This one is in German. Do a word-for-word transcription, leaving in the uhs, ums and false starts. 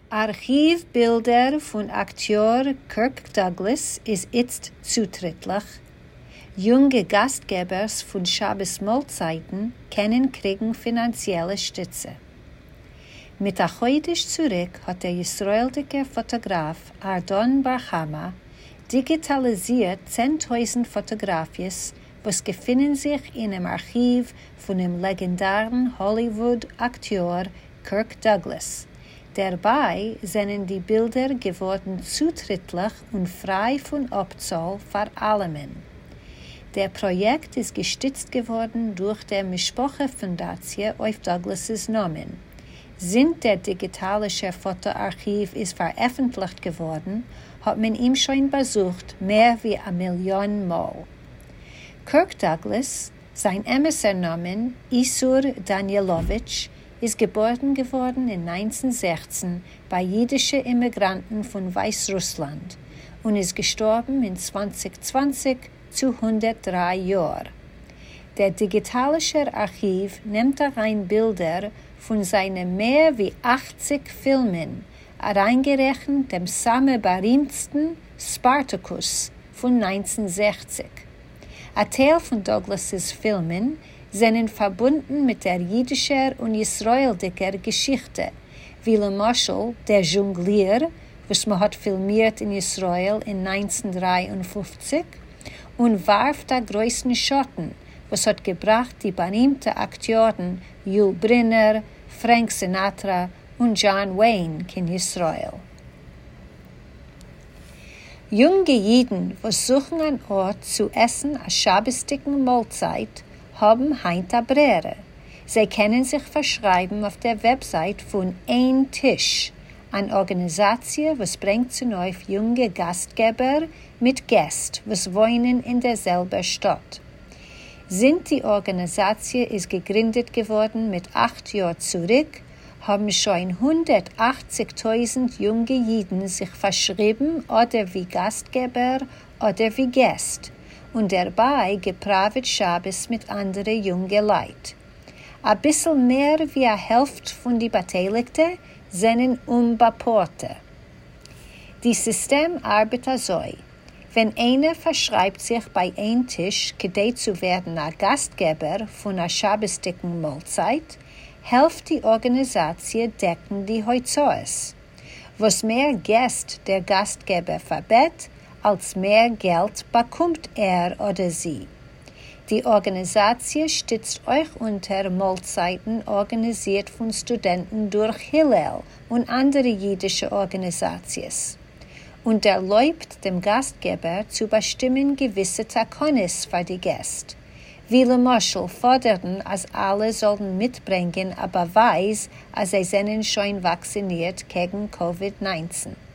Archivbilder von Akteur Kirk Douglas ist jetzt zutrittlich. Junge Gastgebers von Shabbos Mahlzeiten können kriegen finanzielle Stütze. Mit der Chodesh zurück hat der israelische Fotograf Ardon Bar-Chama digitalisiert zehntausend Fotografien, was befinden sich in einem Archiv von dem legendären Hollywood-Akteur Kirk Douglas. Dabei sind die Bilder geworden zutrittlich und frei von Abzahl für alle. Der Projekt ist gestützt geworden durch die Mishpoche-Fundatie auf Douglas' Namen. Sind der digitalische Fotoarchiv ist veröffentlicht geworden, hat man ihn schon besucht, mehr wie eine Million Mal. Kirk Douglas, sein Emissairname Isur Danielowitsch, ist geboren geworden in neunzehnhundertsechzehn bei jüdischen Immigranten von Weißrussland und ist gestorben in zwanzig zwanzig zu hundertdrei Jahren. Der digitalische Archiv nimmt rein Bilder von seinen mehr wie achtzig Filmen, hereingerechnet dem sammelberühmtesten Spartacus von neunzehnhundertsechzig. Ein Teil von Douglas' Filmen sind verbunden mit der jüdischen und israelischen Geschichte, wie zum Beispiel Der Jonglier, was man hat filmiert in Israel in neunzehnhundertdreiundfünfzig, und Warf der größten Schotten, was hat gebracht die berühmten Akteuren Yul Brynner, Frank Sinatra und John Wayne in Israel. Junge Jiden, was suchen einen Ort zu essen a schabestigen Mahlzeit, haben heint a Brere. Sie können sich verschreiben auf der Website von Ein Tisch, eine Organisation, was bringt zu auf junge Gastgeber mit Gästen, was wohnen in derselben Stadt. Sind die Organisation ist gegründet geworden mit acht Jahren zurück, haben schon hundertachtzigtausend junge Jiden sich verschrieben oder wie Gastgeber oder wie Gäste und dabei gepravet Schabes mit anderen jungen Leuten. Ein bisschen mehr wie eine Hälfte von den Beteiligten sind unbeportet. Das System arbeitet so. Wenn einer verschreibt sich bei einem Tisch, gedei zu werden ein Gastgeber von einer schabestigen Mahlzeit, hilft die Organisation decken die Hoizos. Was mehr Gäste der Gastgeber verbett, als mehr Geld bekommt er oder sie. Die Organisation stützt euch unter Mahlzeiten organisiert von Studenten durch Hillel und andere jüdische Organisationen und erlaubt dem Gastgeber zu bestimmen gewisse Takonis für die Gäste. Wie zum Beispiel forderten, als alle sollten mitbringen, aber weiß, als sie sind schon vacciniert gegen Covid neunzehn.